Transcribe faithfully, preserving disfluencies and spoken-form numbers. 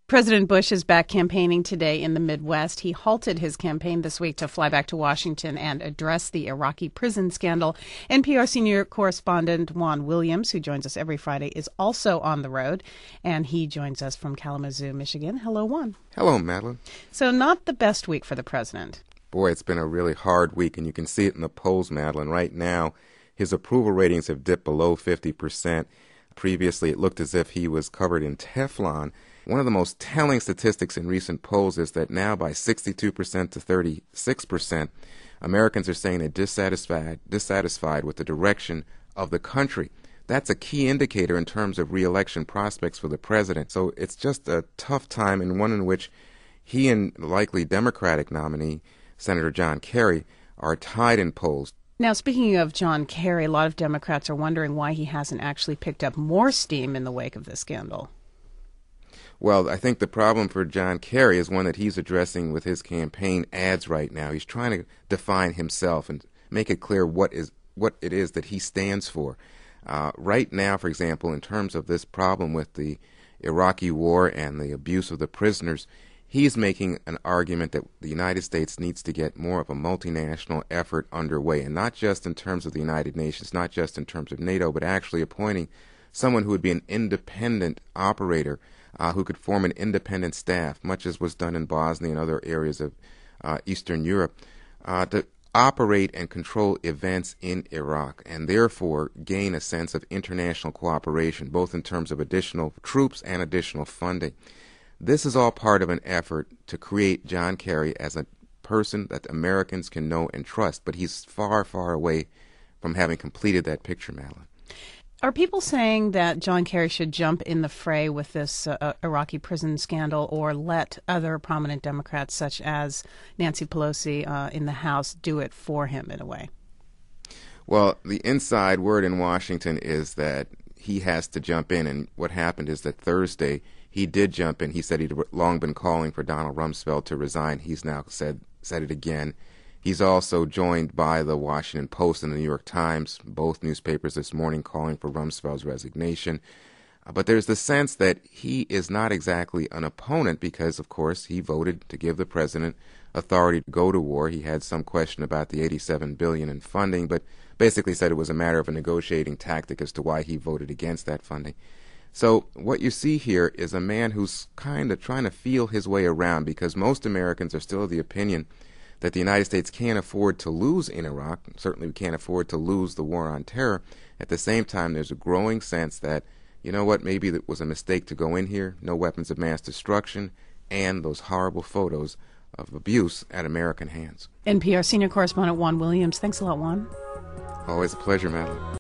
President Bush is back campaigning today in the Midwest. He halted his campaign this week to fly back to Washington and address the Iraqi prison scandal. N P R senior correspondent Juan Williams, who joins us every Friday, is also on the road, and he joins us from Kalamazoo, Michigan. Hello, Juan. Hello, Madeline. So not the best week for the president. Boy, it's been a really hard week, and you can see it in the polls, Madeline. Right now, his approval ratings have dipped below fifty percent. Previously, it looked as if he was covered in Teflon. One of the most telling statistics in recent polls is that now by sixty-two percent to thirty-six percent, Americans are saying they're dissatisfied, dissatisfied with the direction of the country. That's a key indicator in terms of re-election prospects for the president. So it's just a tough time, and one in which he and the likely Democratic nominee, Senator John Kerry, are tied in polls. Now, speaking of John Kerry, a lot of Democrats are wondering why he hasn't actually picked up more steam in the wake of this scandal. Well, I think the problem for John Kerry is one that he's addressing with his campaign ads right now. He's trying to define himself and make it clear what is what it is that he stands for. Uh, right now, for example, in terms of this problem with the Iraqi war and the abuse of the prisoners, he's making an argument that the United States needs to get more of a multinational effort underway, and not just in terms of the United Nations, not just in terms of NATO, but actually appointing someone who would be an independent operator, Uh, who could form an independent staff, much as was done in Bosnia and other areas of uh, Eastern Europe, uh, to operate and control events in Iraq, and therefore gain a sense of international cooperation, both in terms of additional troops and additional funding. This is all part of an effort to create John Kerry as a person that Americans can know and trust, but he's far, far away from having completed that picture, Madeline. Are people saying that John Kerry should jump in the fray with this uh, Iraqi prison scandal, or let other prominent Democrats such as Nancy Pelosi uh, in the House do it for him in a way? Well, the inside word in Washington is that he has to jump in, and what happened is that Thursday he did jump in. He said he'd long been calling for Donald Rumsfeld to resign. He's now said said it again. He's also joined by the Washington Post and the New York Times, both newspapers this morning calling for Rumsfeld's resignation. Uh, but there's the sense that he is not exactly an opponent because, of course, he voted to give the president authority to go to war. He had some question about the eighty-seven billion dollars in funding, but basically said it was a matter of a negotiating tactic as to why he voted against that funding. So what you see here is a man who's kind of trying to feel his way around, because most Americans are still of the opinion that the United States can't afford to lose in Iraq. Certainly we can't afford to lose the war on terror. At the same time, there's a growing sense that, you know what, maybe it was a mistake to go in here, no weapons of mass destruction, and those horrible photos of abuse at American hands. N P R senior correspondent Juan Williams. Thanks a lot, Juan. Always a pleasure, Madeline.